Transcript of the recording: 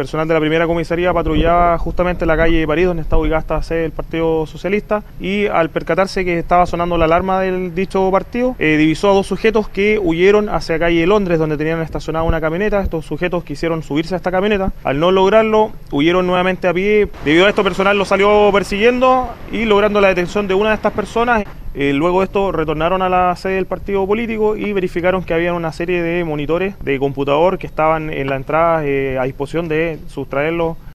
personal de la primera comisaría patrullaba justamente en la calle París, donde está ubicada esta sede del Partido Socialista, y al percatarse que estaba sonando la alarma del dicho partido, divisó a dos sujetos que huyeron hacia calle Londres, donde tenían estacionada una camioneta. Estos sujetos quisieron subirse a esta camioneta, al no lograrlo, huyeron nuevamente a pie. Debido a esto, personal lo salió persiguiendo y logrando la detención de una de estas personas. Luego de esto retornaron a la sede del partido político y verificaron que había una serie de monitores de computador que estaban en la entrada a disposición de sustraerlos